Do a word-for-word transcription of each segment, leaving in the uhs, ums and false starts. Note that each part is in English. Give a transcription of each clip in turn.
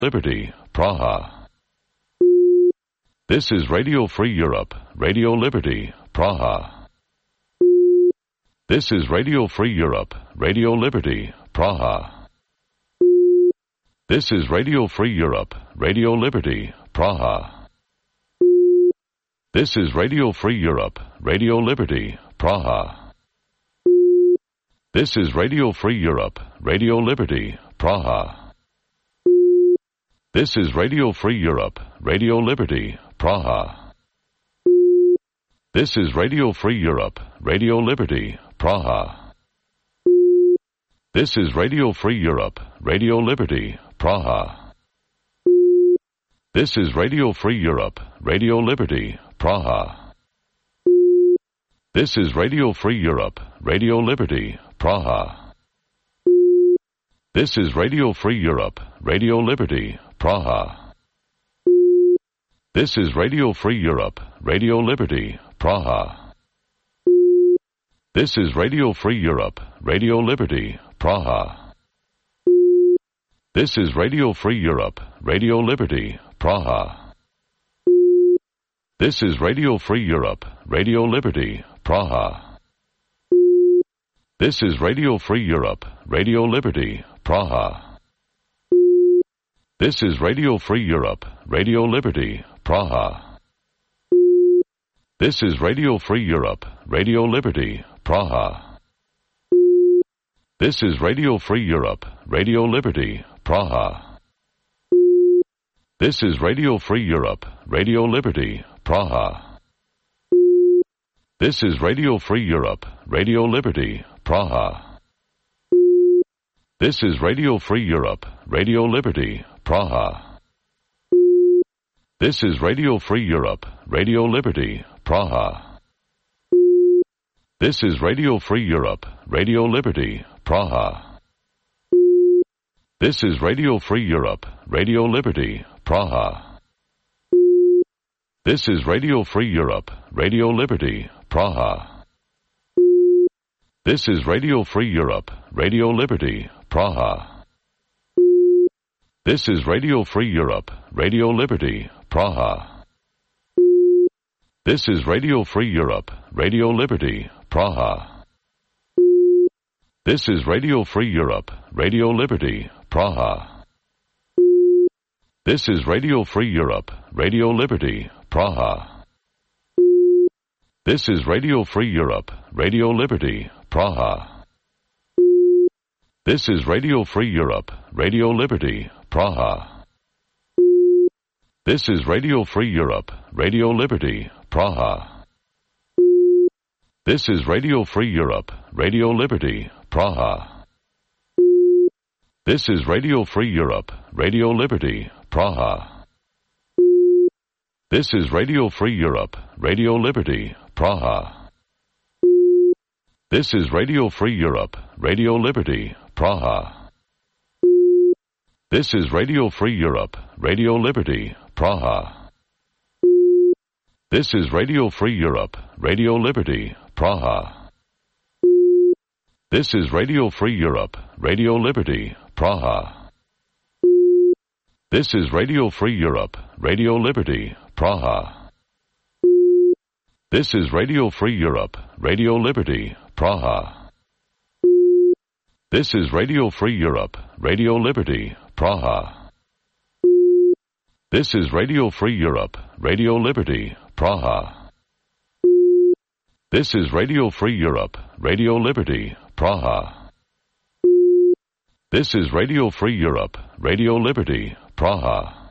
Liberty, Praha. This is Radio Free Europe, Radio Liberty, Praha. This is Radio Free Europe, Radio Liberty, Praha. This is Radio Free Europe, Radio Liberty, Praha. This is Radio Free Europe, Radio Liberty, Praha. This is Radio Free Europe, Radio Liberty, Praha. This is Radio Free Europe, Radio Liberty, Praha. This is Radio Free Europe, Radio Liberty, Praha. This is Radio Free Europe, Radio Liberty, Praha. This is Radio Free Europe, Radio Liberty, Praha. This is Radio Free Europe, Radio Liberty, Praha. This is Radio Free Europe, Radio Liberty, Praha. This is Radio Free Europe, Radio Liberty, Praha. This is Radio Free Europe, Radio Liberty, Praha. This is Radio Free Europe, Radio Liberty, Praha. This is Radio Free Europe, Radio Liberty, Praha. This is Radio Free Europe, Radio Liberty, Praha. This is Radio Free Europe, Radio Liberty, Praha. This is Radio Free Europe, Radio Liberty, Praha. This is Radio Free Europe, Radio Liberty, Praha. This is Radio Free Europe, Radio Liberty, Praha. This is Radio Free Europe, Radio Liberty, Praha. This is Radio Free Europe, Radio Liberty, Praha. This is Radio Free Europe, Radio Liberty, Praha. This is Radio Free Europe, Radio Liberty, Praha. This is Radio Free Europe, Radio Liberty, Praha. This is Radio Free Europe, Radio Liberty, Praha. This is Radio Free Europe, Radio Liberty, Praha. This is Radio Free Europe, Radio Liberty, Praha. This is Radio Free Europe, Radio Liberty, Praha. This is Radio Free Europe, Radio Liberty, Praha. This is Radio Free Europe, Radio Liberty, Praha. This is Radio Free Europe, Radio Liberty, Praha. This is Radio Free Europe, Radio Liberty, Praha. This is Radio Free Europe, Radio Liberty, Praha. This is Radio Free Europe, Radio Liberty, Praha. This is Radio Free Europe, Radio Liberty, Praha. This is Radio Free Europe, Radio Liberty, Praha. This is Radio Free Europe, Radio Liberty, Praha. This is Radio Free Europe, Radio Liberty, Praha. This is Radio Free Europe, Radio Liberty, Praha. This is Radio Free Europe, Radio Liberty, Praha. This is Radio Free Europe, Radio Liberty, Praha. This is Radio Free Europe, Radio Liberty, Praha. This is Radio Free Europe, Radio Liberty, Praha. This is Radio Free Europe, Radio Liberty, Praha. This is Radio Free Europe, Radio Liberty, Praha. This is Radio Free Europe, Radio Liberty, Praha.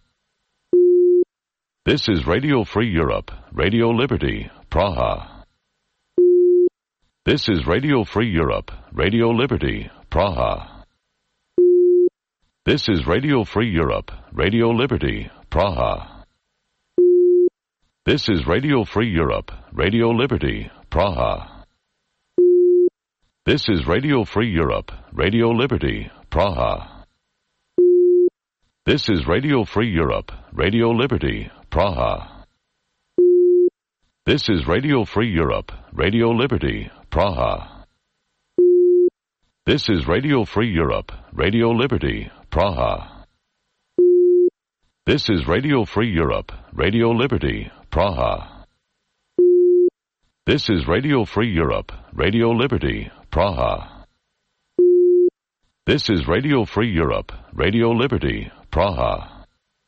This is Radio Free Europe, Radio Liberty, Praha. This is Radio Free Europe, Radio Liberty, Praha. This is Radio Free Europe, Radio Liberty, Praha. This is Radio Free Europe, Radio Liberty, Praha. This is Radio Free Europe, Radio Liberty, Praha. This is Radio Free Europe, Radio Liberty, Praha. This is Radio Free Europe, Radio Liberty, Praha. This is Radio Free Europe, Radio Liberty, Praha. This is Radio Free Europe, Radio Liberty, Praha. This is Radio Free Europe, Radio Liberty, Praha. This is Radio Free Europe, Radio Liberty, Praha.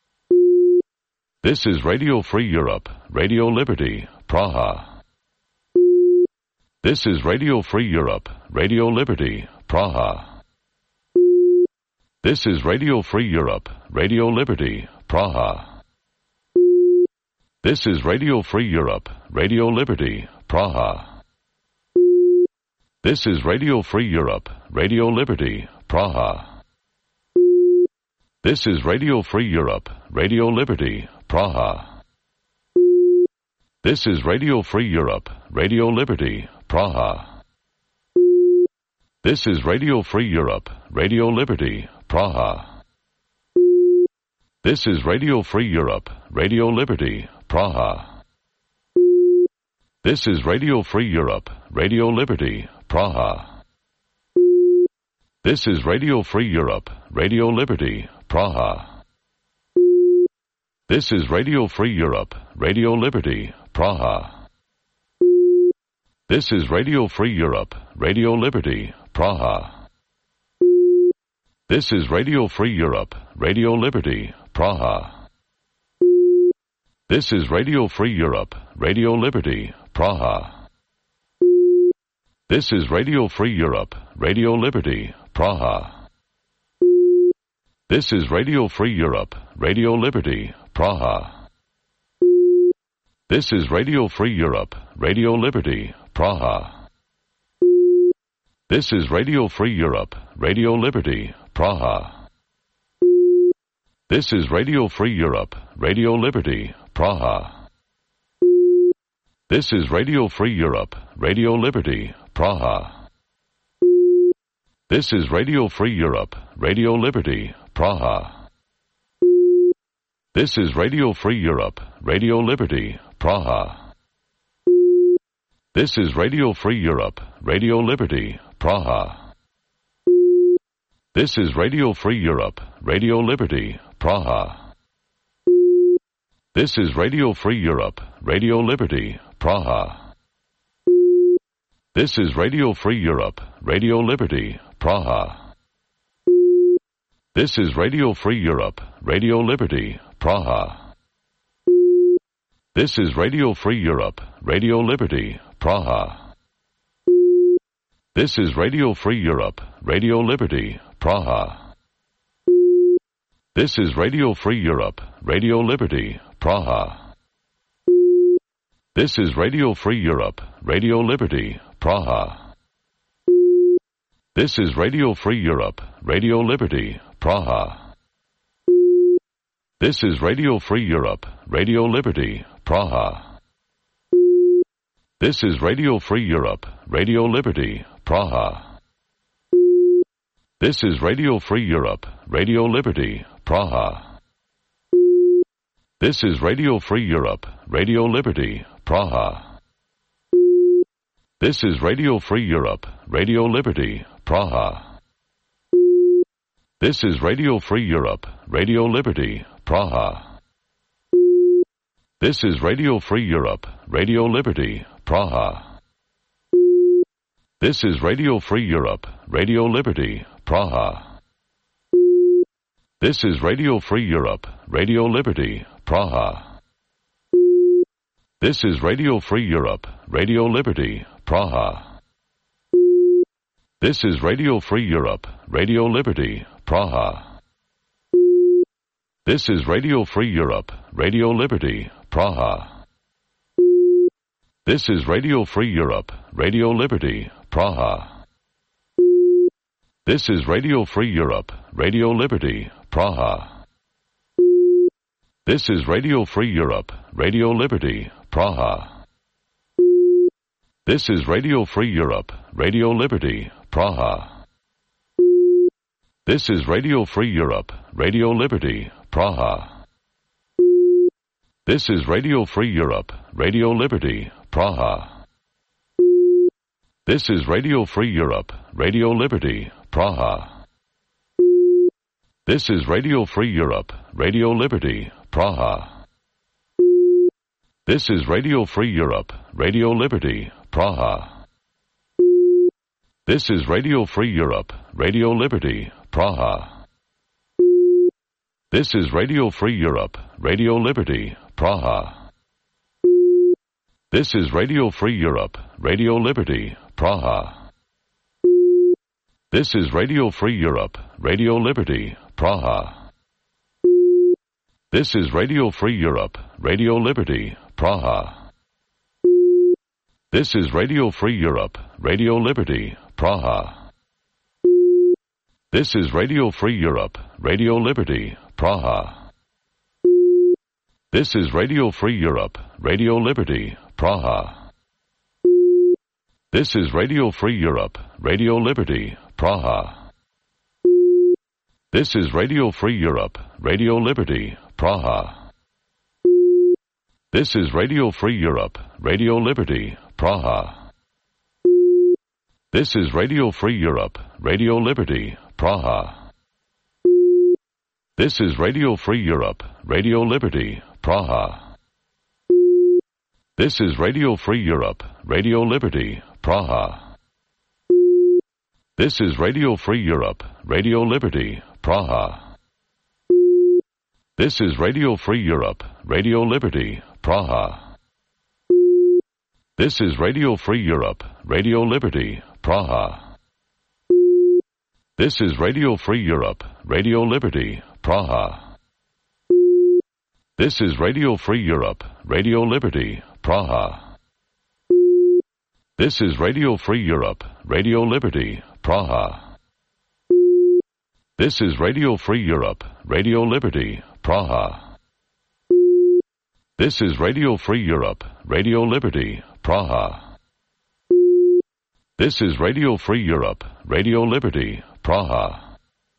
This is Radio Free Europe, Radio Liberty, Praha. This is Radio Free Europe, Radio Liberty, Praha. This is Radio Free Europe, Radio Liberty, Praha. This is Radio Free Europe, Radio Liberty, Praha. This is Radio Free Europe, Radio Liberty, Praha. This is Radio Free Europe, Radio Liberty, Praha. This is Radio Free Europe, Radio Liberty, Praha. This is Radio Free Europe, Radio Liberty, Praha. This is Radio Free Europe, Radio Liberty, Praha. This is Radio Free Europe, Radio Liberty, Praha. This is Radio Free Europe, Radio Liberty, Praha. This is Radio Free Europe, Radio Liberty, Praha. This is Radio Free Europe, Radio Liberty, Praha. This is Radio Free Europe, Radio Liberty, Praha. This is Radio Free Europe, Radio Liberty, Praha. This is Radio Free Europe, Radio Liberty, Praha. This is Radio Free Europe, Radio Liberty, Praha. This is Radio Free Europe, Radio Liberty, Praha. This is Radio Free Europe, Radio Liberty, Praha. This is Radio Free Europe, Radio Liberty, Praha. This is Radio Free Europe, Radio Liberty, Praha. This is Radio Free Europe, Radio Liberty, Praha. This is Radio Free Europe, Radio Liberty, Praha. This is Radio Free Europe, Radio Liberty, Praha. This is Radio Free Europe, Radio Liberty, Praha. This is Radio Free Europe, Radio Liberty, Praha. This is Radio Free Europe, Radio Liberty, Praha. This is Radio Free Europe, Radio Liberty, Praha. This is Radio Free Europe, Radio Liberty, Praha. This is Radio Free Europe, Radio Liberty, Praha. This is Radio Free Europe, Radio Liberty, Praha. This is Radio Free Europe, Radio Liberty, Praha. This is Radio Free Europe, Radio Liberty, Praha. This is Radio Free Europe, Radio Liberty, Praha. This is Radio Free Europe, Radio Liberty, Praha. This is Radio Free Europe, Radio Liberty, Praha. This is Radio Free Europe, Radio Liberty, Praha. This is Radio Free Europe, Radio Liberty, Praha. This is Radio Free Europe, Radio Liberty, Praha. This is Radio Free Europe, Radio Liberty, Praha. This is Radio Free Europe, Radio Liberty, Praha. This is Radio Free Europe, Radio Liberty, Praha. This is Radio Free Europe, Radio Liberty, Praha. This is Radio Free Europe, Radio Liberty, Praha. This is Radio Free Europe, Radio Liberty, Praha. This is Radio Free Europe, Radio Liberty, Praha. This is Radio Free Europe, Radio Liberty, Praha. This is Radio Free Europe, Radio Liberty, Praha. This is Radio Free Europe, Radio Liberty, Praha. This is Radio Free Europe, Radio Liberty, Praha. This is Radio Free Europe, Radio Liberty, Praha. This is Radio Free Europe, Radio Liberty, Praha. This is Radio Free Europe, Radio Liberty, Praha. This is Radio Free Europe, Radio Liberty, Praha. This is Radio Free Europe, Radio Liberty, Praha. This is Radio Free Europe, Radio Liberty, Praha. This is Radio Free Europe, Radio Liberty, Praha. This is Radio Free Europe, Radio Liberty, Praha. This is Radio Free Europe, Radio Liberty, Praha. This is Radio Free Europe, Radio Liberty, Praha. This is Radio Free Europe, Radio Liberty, Praha. This is Radio Free Europe, Radio Liberty, Praha. This is Radio Free Europe, Radio Liberty, Praha. This is Radio Free Europe, Radio Liberty, Praha. This is Radio Free Europe, Radio Liberty, Praha. This is Radio Free Europe, Radio Liberty, Praha. This is Radio Free Europe, Radio Liberty, Praha. This is Radio Free Europe, Radio Liberty, Praha. This is Radio Free Europe, Radio Liberty, Praha. This is Radio Free Europe, Radio Liberty, Praha. This is Radio Free Europe, Radio Liberty, Praha. This is Radio Free Europe, Radio Liberty, Praha. This is Radio Free Europe, Radio Liberty, Praha. This is Radio Free Europe, Radio Liberty, Praha. This is Radio Free Europe, Radio Liberty, Praha. This is Radio Free Europe, Radio Liberty, Praha. This is Radio Free Europe, Radio Liberty, Praha.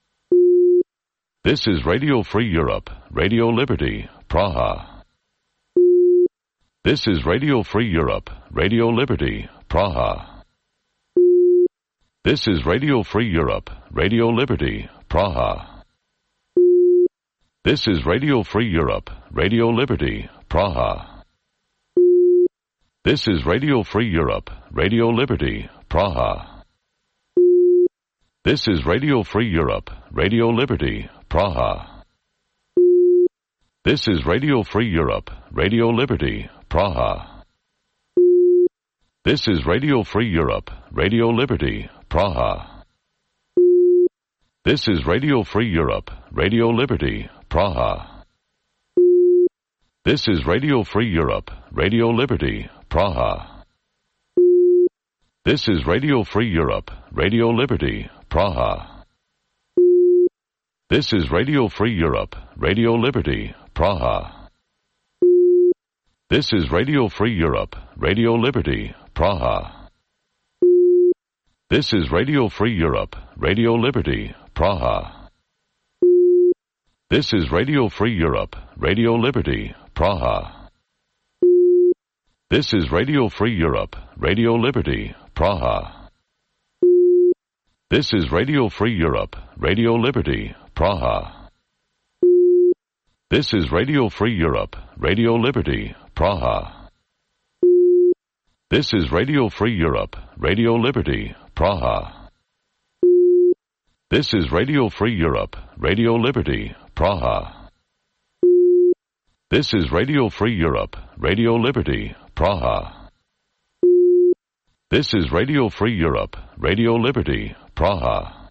This is Radio Free Europe, Radio Liberty, Praha. This is Radio Free Europe, Radio Liberty, Praha. This is Radio Free Europe, Radio Liberty, Praha. This is Radio Free Europe, Radio Liberty, Praha. This is Radio Free Europe, Radio Liberty, Praha. This is Radio Free Europe, Radio Liberty, Praha. This is Radio Free Europe, Radio Liberty, Praha. This is Radio Free Europe, Radio Liberty, Praha. This is Radio Free Europe, Radio Liberty, Praha. This is Radio Free Europe, Radio Liberty, Praha. This is Radio Free Europe, Radio Liberty, Praha. This is Radio Free Europe, Radio Liberty, Praha. This is Radio Free Europe, Radio Liberty, Praha. This is Radio Free Europe, Radio Liberty, Praha. This is Radio Free Europe, Radio Liberty, Praha. This is Radio Free Europe, Radio Liberty, Praha. This is Radio Free Europe, Radio Liberty, Praha. This is Radio Free Europe, Radio Liberty, Praha. This is Radio Free Europe, Radio Liberty, Praha. This is Radio Free Europe, Radio Liberty, Praha. This is Radio Free Europe, Radio Liberty, Praha. This is Radio Free Europe, Radio Liberty, Praha.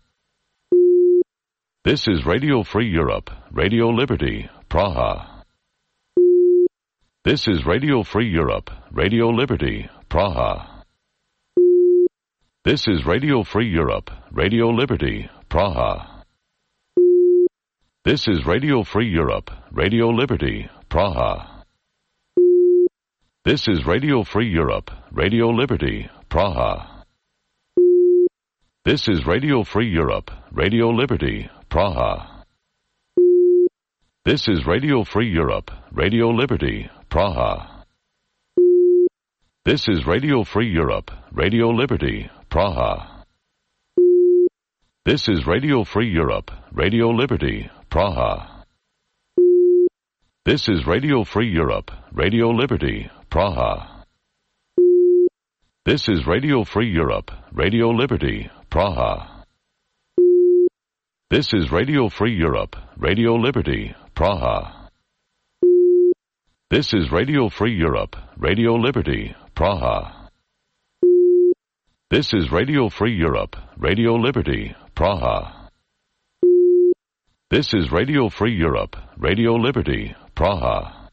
This is Radio Free Europe, Radio Liberty, Praha. This is Radio Free Europe, Radio Liberty, Praha. This is Radio Free Europe, Radio Liberty, Praha. This is Radio Free Europe, Radio Liberty, Praha. This is Radio Free Europe, Radio Liberty, Praha. This is Radio Free Europe, Radio Liberty, Praha. This is Radio Free Europe, Radio Liberty, Praha. This is Radio Free Europe, Radio Liberty, Praha. This is Radio Free Europe, Radio Liberty, Praha. This is Radio Free Europe, Radio Liberty, Praha. This is Radio Free Europe, Radio Liberty, Praha. This is Radio Free Europe, Radio Liberty, Praha. This is Radio Free Europe, Radio Liberty, Praha. This is Radio Free Europe, Radio Liberty, Praha. This is Radio Free Europe, Radio Liberty, Praha.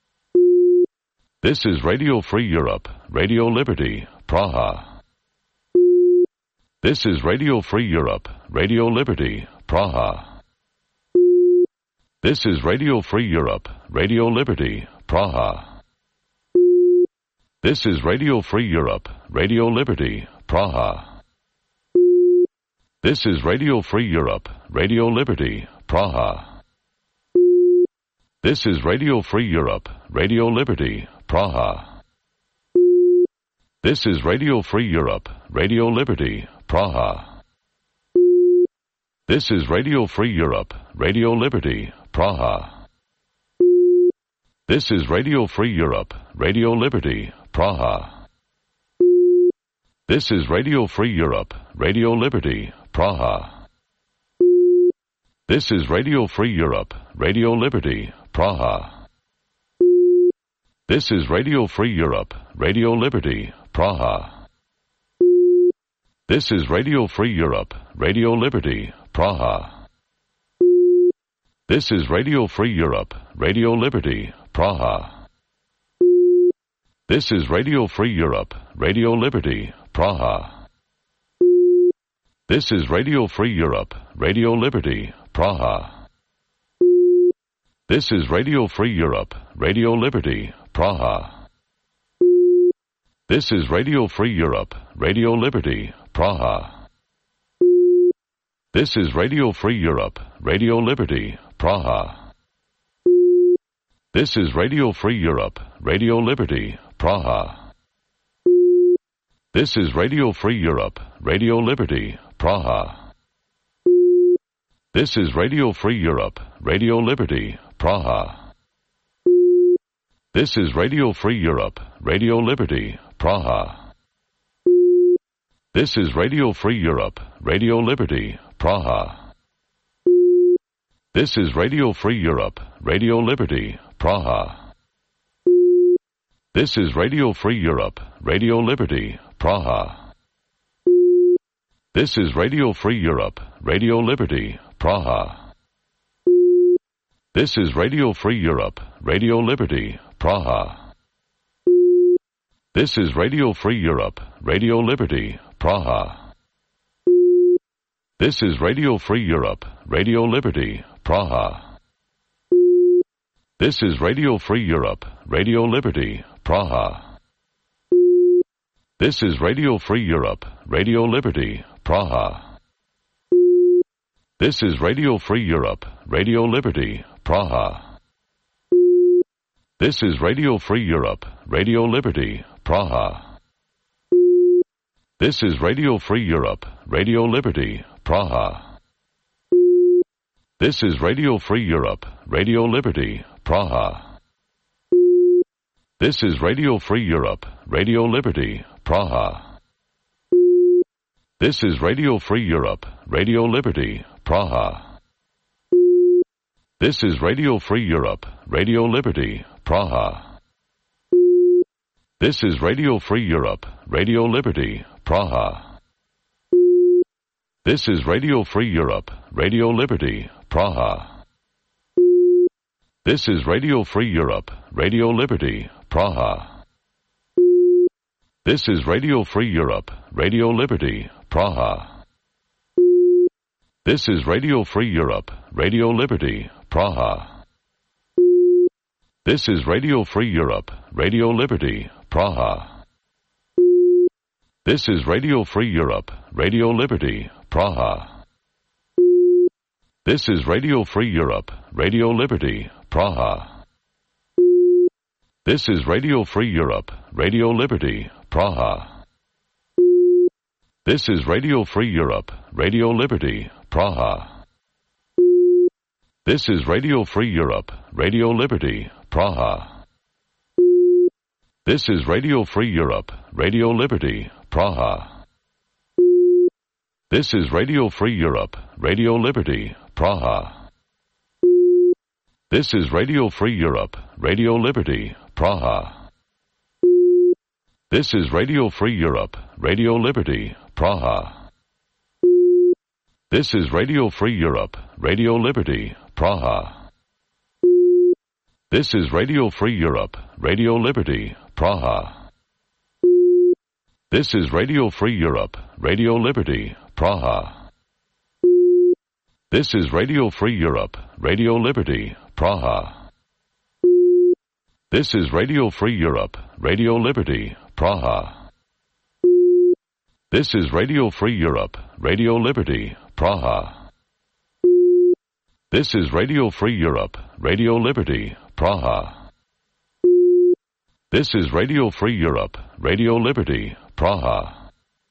This is Radio Free Europe, Radio Liberty, Praha. This is Radio Free Europe, Radio Liberty, Praha. This is Radio Free Europe, Radio Liberty, Praha. This is Radio Free Europe, Radio Liberty, Praha. This is Radio Free Europe, Radio Liberty, Praha. This is Radio Free Europe, Radio Liberty, Praha. This is Radio Free Europe, Radio Liberty, Praha. This is Radio Free Europe, Radio Liberty, Praha. This is Radio Free Europe, Radio Liberty, Praha. This is Radio Free Europe, Radio Liberty, Praha. This is Radio Free Europe, Radio Liberty, Praha. This is Radio Free Europe, Radio Liberty, Praha. This is Radio Free Europe, Radio Liberty, Praha. This is Radio Free Europe, Radio Liberty, Praha. This is Radio Free Europe, Radio Liberty, Praha. This is Radio Free Europe, Radio Liberty, Praha. This is Radio Free Europe, Radio Liberty, Praha. This is Radio Free Europe, Radio Liberty, Praha. This is Radio Free Europe, Radio Liberty, Praha. This is Radio Free Europe, Radio Liberty, Praha. This is Radio Free Europe, Radio Liberty, Praha. This is Radio Free Europe, Radio Liberty, Praha. This is Radio Free Europe, Radio Liberty, Praha. This is Radio Free Europe, Radio Liberty, Praha. This is Radio Free Europe, Radio Liberty, Praha. This is Radio Free Europe, Radio Liberty, Praha. This is Radio Free Europe, Radio Liberty, Praha. This is Radio Free Europe, Radio Liberty, Praha. This is Radio Free Europe, Radio Liberty, Praha. This is Radio Free Europe, Radio Liberty, Praha. This is Radio Free Europe, Radio Liberty, Praha. This is Radio Free Europe, Radio Liberty, Praha. This is Radio Free Europe, Radio Liberty, Praha. This is Radio Free Europe, Radio Liberty, Praha. This is Radio Free Europe, Radio Liberty, Praha. This is Radio Free Europe, Radio Liberty, Praha. This is Radio Free Europe, Radio Liberty, Praha. This is Radio Free Europe, Radio Liberty, Praha. This is Radio Free Europe, Radio Liberty, Praha. This is Radio Free Europe, Radio Liberty, Praha. This is Radio Free Europe, Radio Liberty, Praha. This is Radio Free Europe, Radio Liberty, Praha. This is Radio Free Europe, Radio Liberty, Praha. This is Radio Free Europe, Radio Liberty, Praha. This is Radio Free Europe, Radio Liberty, Praha. This is Radio Free Europe, Radio Liberty, Praha. This is Radio Free Europe, Radio Liberty, Praha. This is Radio Free Europe, Radio Liberty, Praha. This is Radio Free Europe, Radio Liberty, Praha. This is Radio Free Europe, Radio Liberty, Praha. This is Radio Free Europe, Radio Liberty, Praha. This is Radio Free Europe, Radio Liberty, Praha. This is Radio Free Europe, Radio Liberty, Praha. This is Radio Free Europe, Radio Liberty, Praha. This is Radio Free Europe, Radio Liberty, Praha. This is Radio Free Europe, Radio Liberty, Praha. This is Radio Free Europe, Radio Liberty, Praha. This is Radio Free Europe, Radio Liberty, Praha. This is Radio Free Europe, Radio Liberty, Praha. This is Radio Free Europe, Radio Liberty, Praha. This is Radio Free Europe, Radio Liberty, Praha. This is Radio Free Europe, Radio Liberty, Praha.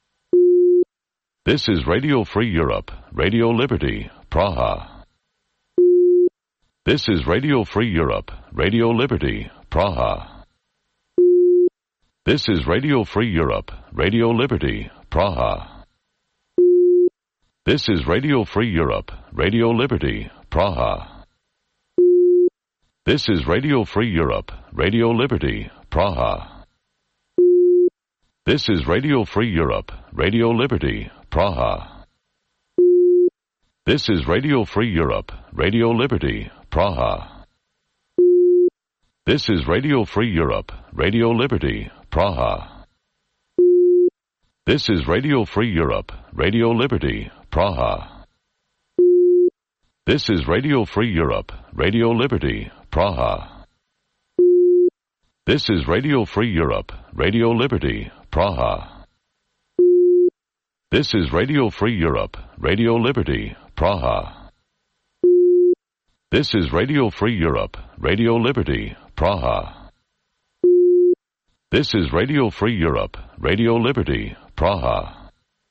This is Radio Free Europe, Radio Liberty, Praha. This is Radio Free Europe, Radio Liberty, Praha. This is Radio Free Europe, Radio Liberty, Praha. This is Radio Free Europe, Radio Liberty, Praha. This is Radio Free Europe, Radio Liberty, Praha. This is Radio Free Europe, Radio Liberty, Praha. This is Radio Free Europe, Radio Liberty, Praha. This is Radio Free Europe, Radio Liberty, Praha. This is Radio Free Europe, Radio Liberty, Praha. This is Radio Free Europe, Radio Liberty, Praha. This is Radio Free Europe, Radio Liberty, Praha. This is Radio Free Europe, Radio Liberty, Praha. This is Radio Free Europe, Radio Liberty, Praha. This is Radio Free Europe, Radio Liberty, Praha.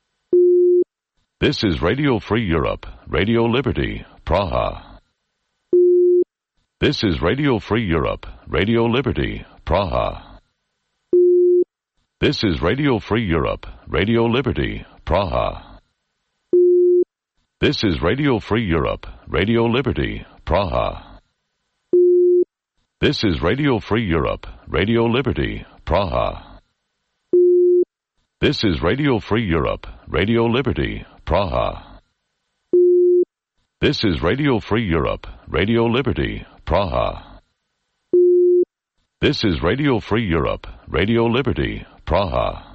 This is Radio Free Europe, Radio Liberty, Praha. This is Radio Free Europe, Radio Liberty, Praha. This is Radio Free Europe, Radio Liberty, Praha. This is Radio Free Europe, Radio Liberty, Praha. This is Radio Free Europe, Radio Liberty, Praha. This is Radio Free Europe, Radio Liberty, Praha. This is Radio Free Europe, Radio Liberty, Praha. This is Radio Free Europe, Radio Liberty, Praha.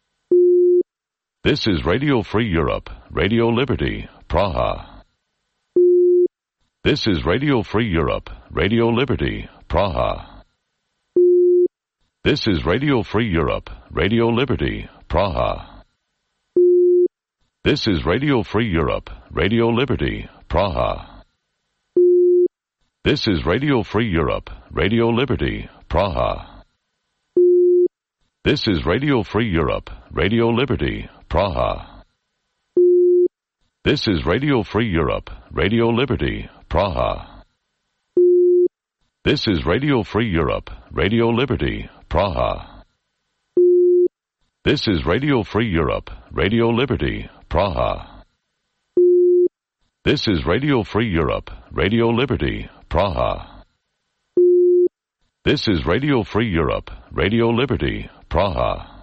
This is Radio Free Europe, Radio Liberty, Praha. This is Radio Free Europe, Radio Liberty, Praha. This is Radio Free Europe, Radio Liberty, Praha. This is Radio Free Europe, Radio Liberty, Praha. This is Radio Free Europe, Radio Liberty, Praha. This is Radio Free Europe, Radio Liberty, Praha. This is Radio Free Europe, Radio Liberty, Praha. This is Radio Free Europe, Radio Liberty, Praha. This is Radio Free Europe, Radio Liberty, Praha. This is Radio Free Europe, Radio Liberty, Praha. This is Radio Free Europe, Radio Liberty, Praha.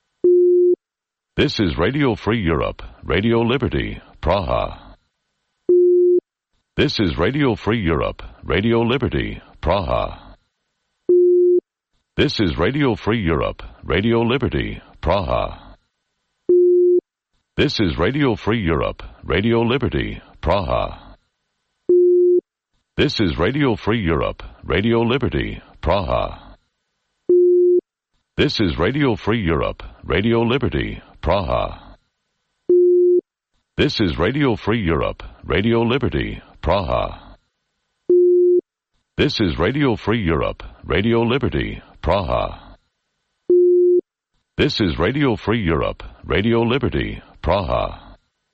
This is Radio Free Europe, Radio Liberty, Praha. This is Radio Free Europe, Radio Liberty, Praha. This is Radio Free Europe, Radio Liberty, Praha. This is Radio Free Europe, Radio Liberty, Praha. This is Radio Free Europe, Radio Liberty, Praha. This is Radio Free Europe, Radio Liberty, Praha. This is Radio Free Europe, Radio Liberty, Praha. This is Radio Free Europe, Radio Liberty, Praha. This is Radio Free Europe, Radio Liberty, Praha.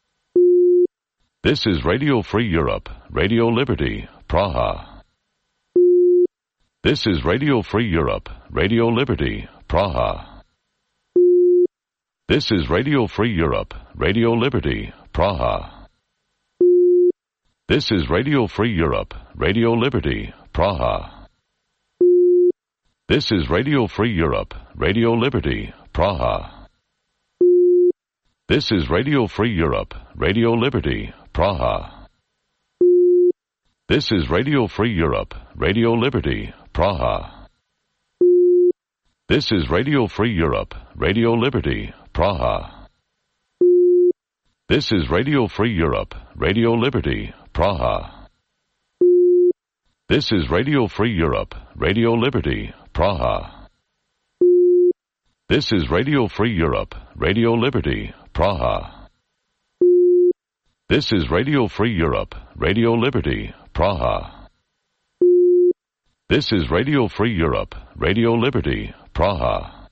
This is Radio Free Europe, Radio Liberty, Praha. This is Radio Free Europe, Radio Liberty, Praha. This is Radio Free Europe, Radio Liberty, Praha. This is Radio Free Europe, Radio Liberty, Praha. This is Radio Free Europe, Radio Liberty, Praha. This is Radio Free Europe, Radio Liberty, Praha. This is Radio Free Europe, Radio Liberty, Praha. This is Radio Free Europe, Radio Liberty, Praha. This is Radio Free Europe, Radio Liberty, Praha. This is Radio Free Europe, Radio Liberty, Praha. This is Radio Free Europe, Radio Liberty, Praha. This is Radio Free Europe, Radio Liberty, Praha. This is Radio Free Europe, Radio Liberty, Praha.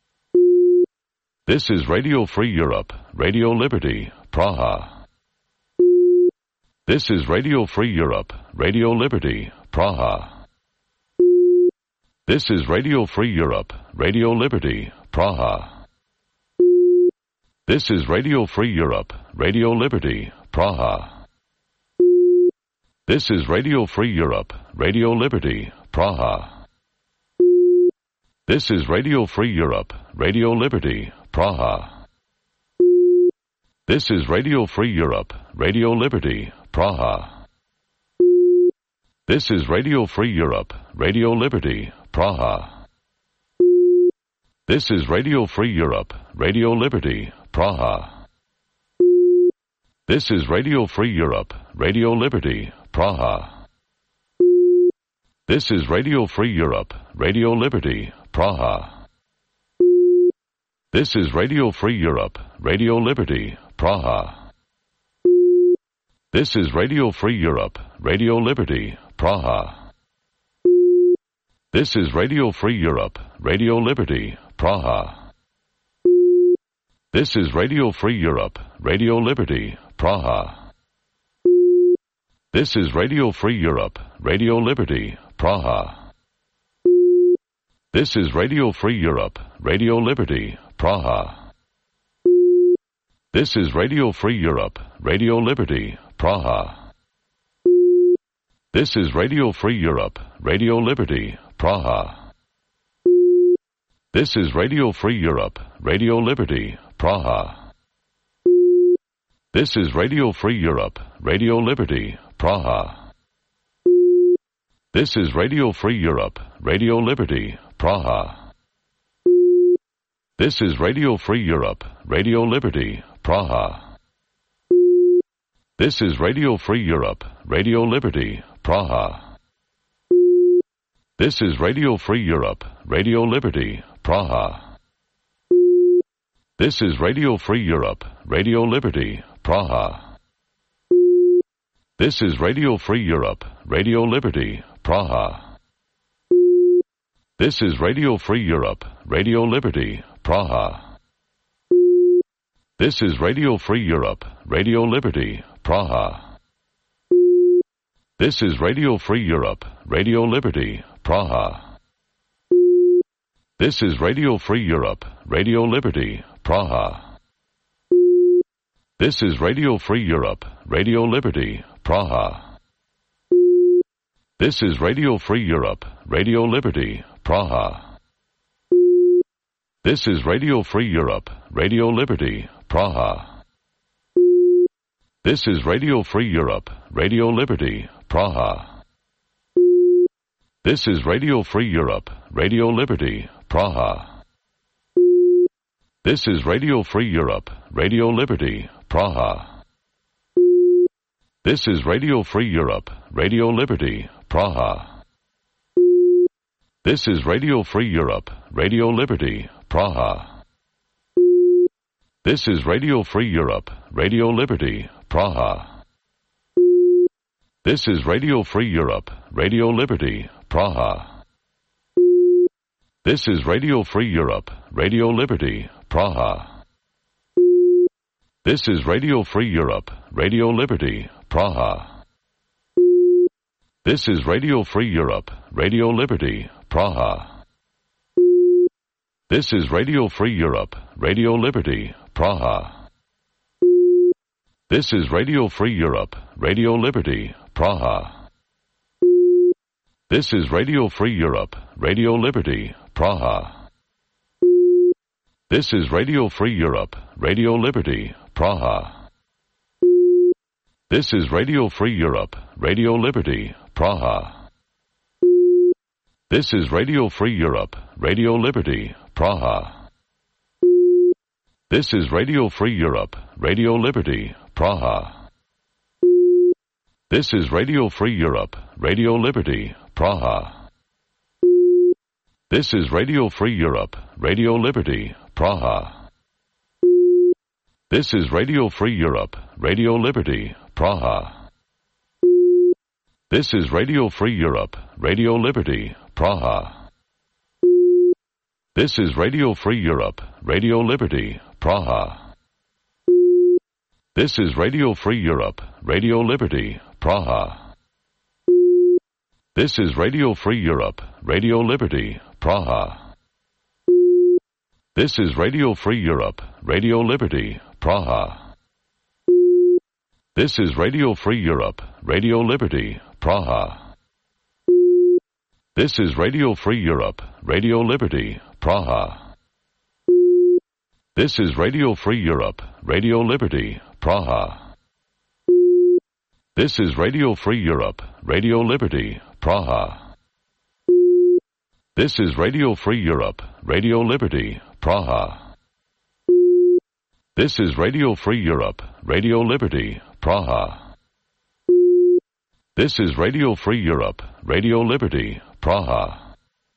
This is Radio Free Europe, Radio Liberty, Praha. This is Radio Free Europe, Radio Liberty, Praha. This is Radio Free Europe, Radio Liberty, Praha. This is Radio Free Europe, Radio Liberty, Praha. This is Radio Free Europe, Radio Liberty, Praha. This is Radio Free Europe, Radio Liberty, Praha. This is Radio Free Europe, Radio Liberty, Praha. This is Radio Free Europe, Radio Liberty, Praha. This is Radio Free Europe, Radio Liberty, Praha. This is Radio Free Europe, Radio Liberty, Praha. This is Radio Free Europe, Radio Liberty, Praha. This is Radio Free Europe, Radio Liberty, Praha. This is Radio Free Europe, Radio Liberty, Praha. This is Radio Free Europe, Radio Liberty, Praha. This is Radio Free Europe, Radio Liberty, Praha. This is Radio Free Europe, Radio Liberty, Praha. This is Radio Free Europe, Radio Liberty, Praha. This is Radio Free Europe, Radio Liberty, Praha. This is Radio Free Europe, Radio Liberty, Praha. This is Radio Free Europe, Radio Liberty, Praha. This is Radio Free Europe, Radio Liberty, Praha. This is Radio Free Europe, Radio Liberty, Praha. This is Radio Free Europe, Radio Liberty, Praha. This is Radio Free Europe, Radio Liberty, Praha. This is Radio Free Europe, Radio Liberty, Praha. This is Radio Free Europe, Radio Liberty, Praha. This is Radio Free Europe, Radio Liberty, Praha. This is Radio Free Europe, Radio Liberty, Praha. This is Radio Free Europe, Radio Liberty, Praha. This is Radio Free Europe, Radio Liberty, Praha. This is Radio Free Europe, Radio Liberty, Praha. This is Radio Free Europe, Radio Liberty, Praha. This is Radio Free Europe, Radio Liberty, Praha. This is Radio Free Europe, Radio Liberty, Praha. This is Radio Free Europe, Radio Liberty, Praha. This is Radio Free Europe, Radio Liberty, Praha. This is Radio Free Europe, Radio Liberty, Praha. This is Radio Free Europe, Radio Liberty, Praha. This is Radio Free Europe, Radio Liberty, Praha. This is Radio Free Europe, Radio Liberty, Praha. This is Radio Free Europe, Radio Liberty, Praha. This is Radio Free Europe, Radio Liberty, Praha. This is Radio Free Europe, Radio Liberty, Praha. This is Radio Free Europe, Radio Liberty, Praha. This is Radio Free Europe, Radio Liberty, Praha. This is Radio Free Europe, Radio Liberty, Praha. This is Radio Free Europe, Radio Liberty, Praha. This is Radio Free Europe, Radio Liberty, Praha. This is Radio Free Europe, Radio Liberty, Praha. This is Radio Free Europe, Radio Liberty, Praha. This is Radio Free Europe, Radio Liberty, Praha. This is Radio Free Europe, Radio Liberty, Praha. This is Radio Free Europe, Radio Liberty, Praha. This is Radio Free Europe, Radio Liberty, Praha. This is Radio Free Europe, Radio Liberty, Praha. This is Radio Free Europe, Radio Liberty, Praha. This is Radio Free Europe, Radio Liberty, Praha. This is Radio Free Europe, Radio Liberty, Praha. This is Radio Free Europe, Radio Liberty, Praha. This is Radio Free Europe, Radio Liberty, Praha. This is Radio Free Europe, Radio Liberty, Praha. This is Radio Free Europe, Radio Liberty, Praha. This is Radio Free Europe, Radio Liberty, Praha. This is Radio Free Europe, Radio Liberty, Praha. This is Radio Free Europe, Radio Liberty, Praha. This is Radio Free Europe, Radio Liberty, Praha.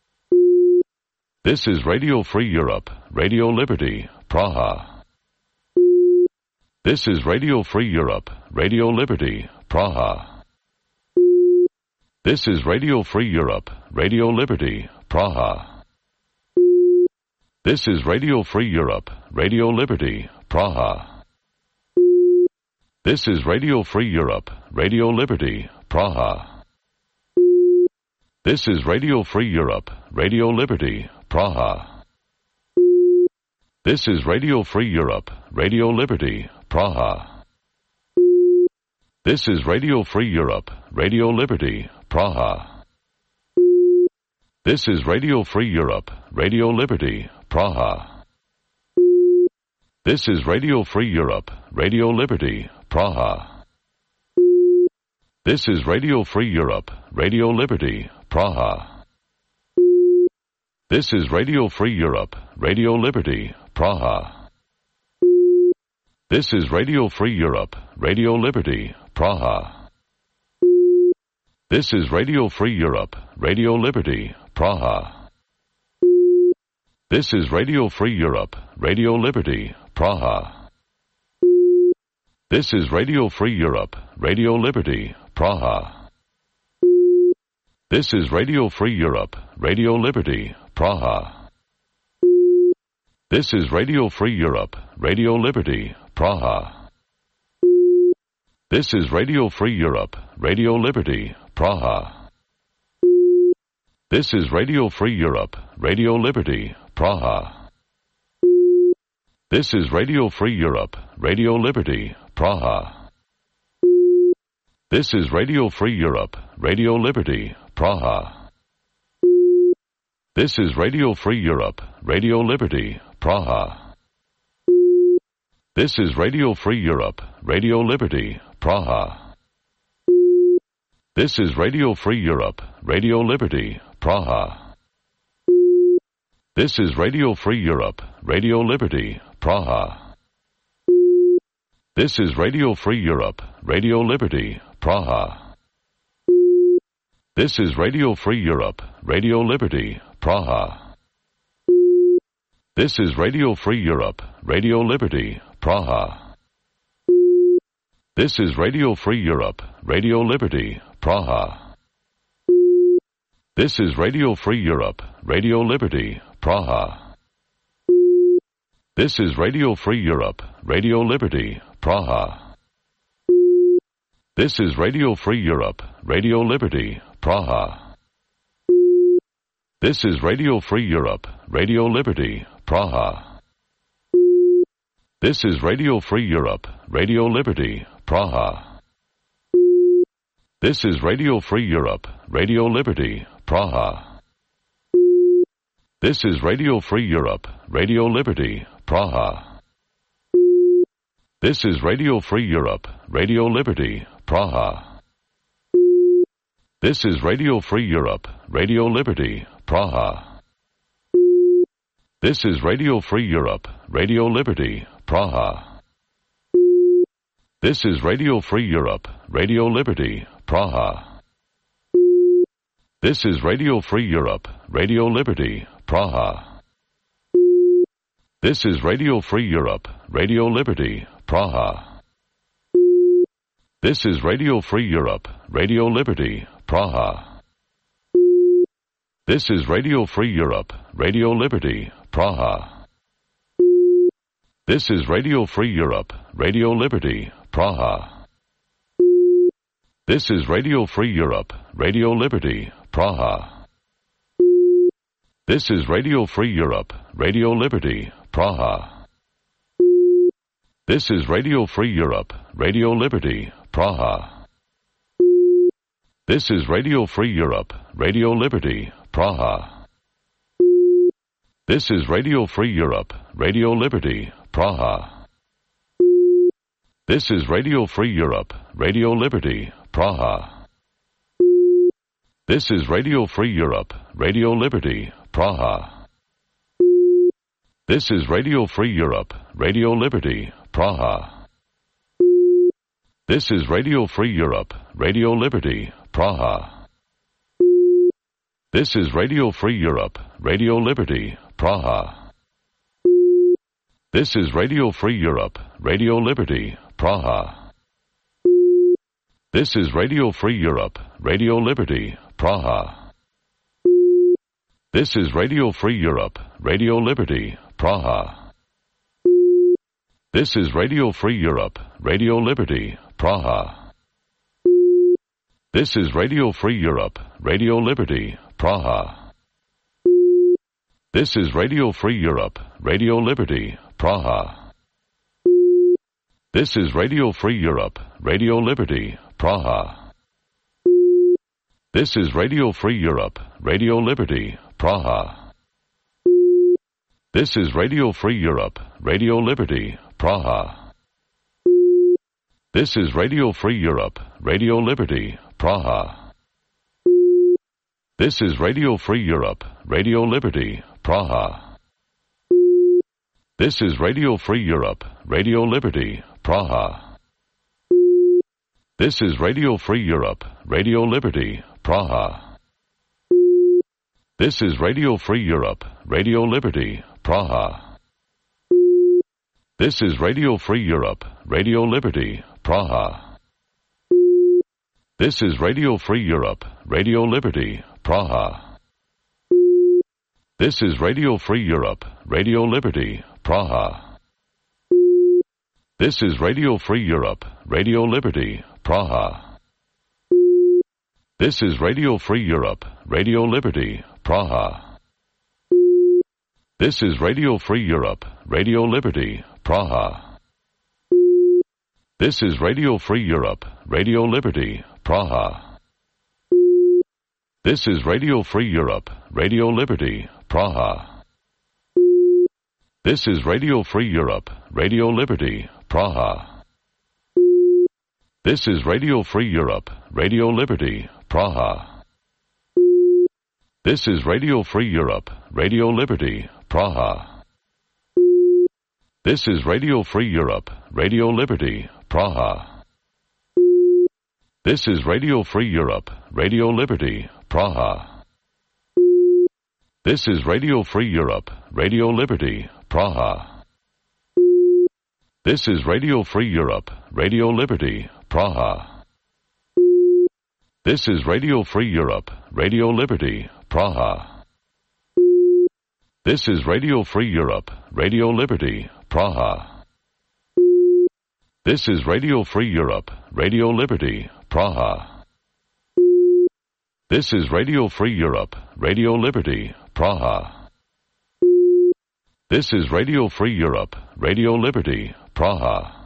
This is Radio Free Europe, Radio Liberty, Praha. This is Radio Free Europe, Radio Liberty, Praha. This is Radio Free Europe, Radio Liberty, Praha. This is Radio Free Europe, Radio Liberty, Praha. This is Radio Free Europe, Radio Liberty, Praha. This is Radio Free Europe, Radio Liberty, Praha. This is Radio Free Europe, Radio Liberty, Praha. This is Radio Free Europe, Radio Liberty, Praha. This is Radio Free Europe, Radio Liberty, Praha. This is Radio Free Europe, Radio Liberty, Praha. This is Radio Free Europe, Radio Liberty, Praha. This is Radio Free Europe, Radio Liberty, Praha. This is Radio Free Europe, Radio Liberty, Praha. This is Radio Free Europe, Radio Liberty, Praha. This is Radio Free Europe, Radio Liberty, Praha. This is Radio Free Europe, Radio Liberty, Praha. This is Radio Free Europe, Radio Liberty, Praha. This is Radio Free Europe, Radio Liberty, Praha. This is Radio Free Europe, Radio Liberty, Praha. This is Radio Free Europe, Radio Liberty, Praha. This is Radio Free Europe, Radio Liberty, Praha. This is Radio Free Europe, Radio Liberty, Praha. This is Radio Free Europe, Radio Liberty, Praha. This is Radio Free Europe, Radio Liberty, Praha. This is Radio Free Europe, Radio Liberty, Praha. This is Radio Free Europe, Radio Liberty, Praha. This is Radio Free Europe, Radio Liberty, Praha. This is Radio Free Europe, Radio Liberty, Praha. This is Radio Free Europe, Radio Liberty, Praha. This is Radio Free Europe, Radio Liberty, Praha. This is Radio Free Europe, Radio Liberty, Praha. This is Radio Free Europe, Radio Liberty, Praha. This is Radio Free Europe, Radio Liberty, Praha. This is Radio Free Europe, Radio Liberty, Praha. This is Radio Free Europe, Radio Liberty, Praha. This is Radio Free Europe, Radio Liberty, Praha. This is Radio Free Europe, Radio Liberty, Praha. This is Radio Free Europe, Radio Liberty, Praha. This is Radio Free Europe, Radio Liberty, Praha. This is Radio Free Europe, Radio Liberty, Praha. This is Radio Free Europe, Radio Liberty, Praha. This is Radio Free Europe, Radio Liberty, Praha. This is Radio Free Europe, Radio Liberty, Praha. This is Radio Free Europe, Radio Liberty, Praha. This is Radio Free Europe, Radio Liberty, Praha. This is Radio Free Europe, Radio Liberty, Praha. This is Radio Free Europe, Radio Liberty, Praha. This is Radio Free Europe, Radio Liberty, Praha. This is Radio Free Europe, Radio Liberty, Praha. This is Radio Free Europe, Radio Liberty, Praha. This is Radio Free Europe, Radio Liberty, Praha. This is Radio Free Europe, Radio Liberty, Praha. This is Radio Free Europe, Radio Liberty, Praha. This is Radio Free Europe, Radio Liberty, Praha. This is Radio Free Europe, Radio Liberty, Praha. This is Radio Free Europe, Radio Liberty, Praha. This is Radio Free Europe, Radio Liberty, Praha. This is Radio Free Europe, Radio Liberty, Praha. This is Radio Free Europe, Radio Liberty, Praha. This is Radio Free Europe, Radio Liberty, Praha. This is Radio Free Europe, Radio Liberty, Praha. This is Radio Free Europe, Radio Liberty, Praha. This is Radio Free Europe, Radio Liberty, Praha. This is Radio Free Europe, Radio Liberty, Praha. This is Radio Free Europe, Radio Liberty, Praha. This is Radio Free Europe, Radio Liberty, Praha. This is Radio Free Europe, Radio Liberty, Praha. This is Radio Free Europe, Radio Liberty, Praha. This is Radio Free Europe, Radio Liberty, Praha. This is Radio Free Europe, Radio Liberty, Praha. This is Radio Free Europe, Radio Liberty, Praha. This is Radio Free Europe, Radio Liberty, Praha. This is Radio Free Europe, Radio Liberty, Praha. This is Radio Free Europe, Radio Liberty, Praha. This is Radio Free Europe, Radio Liberty, Praha. This is Radio Free Europe, Radio Liberty, Praha. This is Radio Free Europe, Radio Liberty, Praha. This is Radio Free Europe, Radio Liberty, Praha. This is Radio Free Europe, Radio Liberty, Praha. This is Radio Free Europe, Radio Liberty, Praha. This is Radio Free Europe, Radio Liberty, Praha. This is Radio Free Europe, Radio Liberty, Praha. This is Radio Free Europe, Radio Liberty, Praha. This is Radio Free Europe, Radio Liberty, Praha. This is Radio Free Europe, Radio Liberty, Praha. This is Radio Free Europe, Radio Liberty, Praha. This is Radio Free Europe, Radio Liberty, Praha. This is Radio Free Europe, Radio Liberty, Praha. This is Radio Free Europe, Radio Liberty, Praha. This is Radio Free Europe, Radio Liberty, Praha.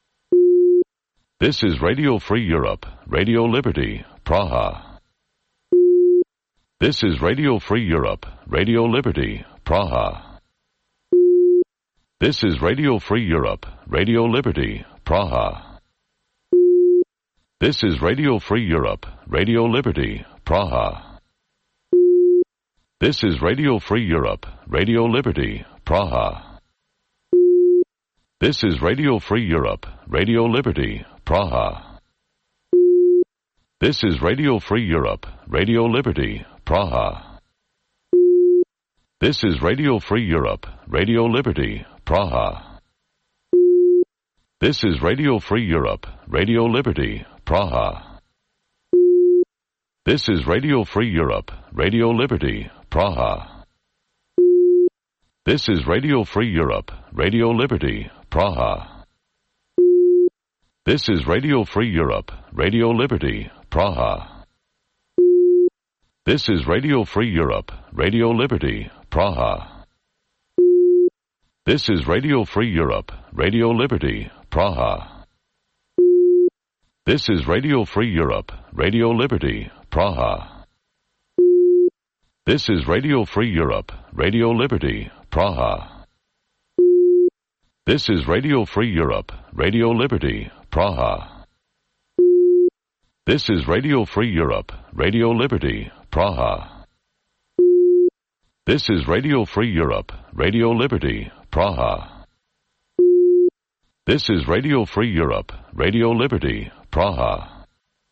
This is Radio Free Europe, Radio Liberty, Praha. This is Radio Free Europe, Radio Liberty, Praha. This is Radio Free Europe, Radio Liberty, Praha. This is Radio Free Europe, Radio Liberty, Praha. This is Radio Free Europe, Radio Liberty, Praha. This is Radio Free Europe, Radio Liberty, Praha. This is Radio Free Europe, Radio Liberty, Praha. This is Radio Free Europe, Radio Liberty, Praha. This is Radio Free Europe, Radio Liberty, Praha. This is Radio Free Europe, Radio Liberty, Praha. This is Radio Free Europe, Radio Liberty, Praha. This is Radio Free Europe, Radio Liberty, Praha. This is Radio Free Europe, Radio Liberty, Praha. This is Radio Free Europe, Radio Liberty, Praha. This is Radio Free Europe, Radio Liberty, Praha. This is Radio Free Europe, Radio Liberty, Praha. This is Radio Free Europe, Radio Liberty, Praha. This is Radio Free Europe, Radio Liberty, Praha. This is Radio Free Europe, Radio Liberty, Praha. This is Radio Free Europe, Radio Liberty, Praha.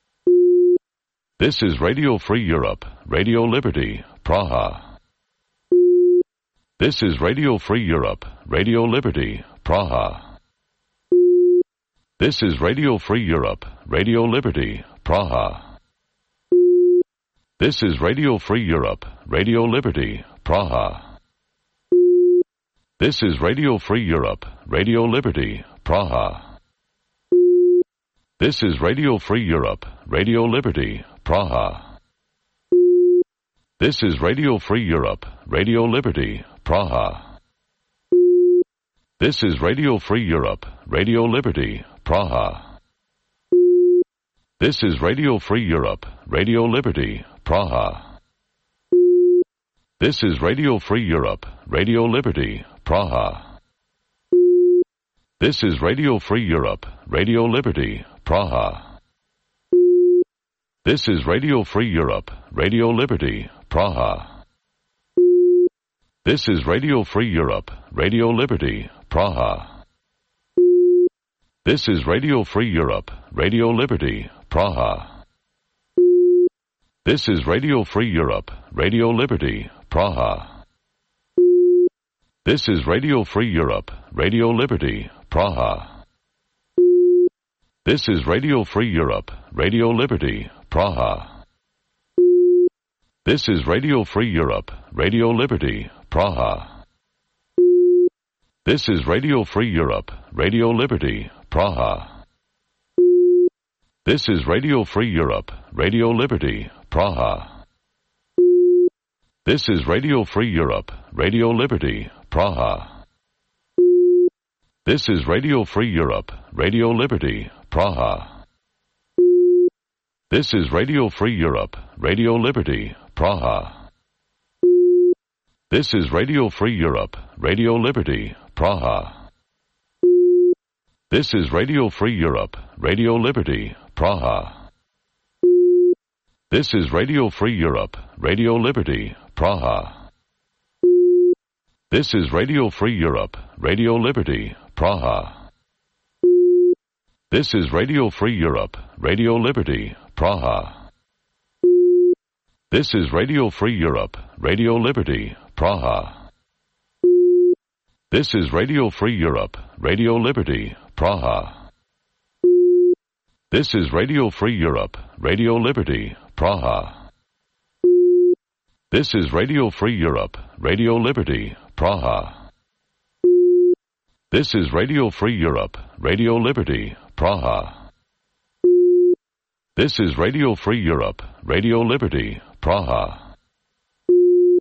This is Radio Free Europe, Radio Liberty, Praha. This is Radio Free Europe, Radio Liberty, Praha. This is Radio Free Europe, Radio Liberty, Praha. This is Radio Free Europe, Radio Liberty, Praha. This is Radio Free Europe, Radio Liberty, Praha. This is Radio Free Europe, Radio Liberty, Praha. This is Radio Free Europe, Radio Liberty, Praha. This is Radio Free Europe, Radio Liberty, Praha. This is Radio Free Europe, Radio Liberty, Praha. This is Radio Free Europe, Radio Liberty, Praha. This is Radio Free Europe, Radio Liberty, Praha. This is Radio Free Europe, Radio Liberty, Praha. This is Radio Free Europe, Radio Liberty, Praha. This is Radio Free Europe, Radio Liberty, Praha. This is Radio Free Europe, Radio Liberty, Praha. This is Radio Free Europe, Radio Liberty, Praha. This is Radio Free Europe, Radio Liberty, Praha. This is Radio Free Europe, Radio Liberty, Praha. This is Radio Free Europe, Radio Liberty, Praha. This is Radio Free Europe, Radio Liberty, Praha. This is Radio Free Europe, Radio Liberty, Praha. This is Radio Free Europe, Radio Liberty, Praha. This is Radio Free Europe, Radio Liberty, Praha. This is Radio Free Europe, Radio Liberty, Praha. This is Radio Free Europe, Radio Liberty, Praha. This is Radio Free Europe, Radio Liberty, Praha. This is Radio Free Europe, Radio Liberty, Praha. This is Radio Free Europe, Radio Liberty, Praha. This is Radio Free Europe, Radio Liberty, Praha. This is Radio Free Europe, Radio Liberty, Praha. This is Radio Free Europe, Radio Liberty, Praha. This is Radio Free Europe, Radio Liberty, Praha. This is Radio Free Europe, Radio Liberty, Praha. This is Radio Free Europe, Radio Liberty, Praha.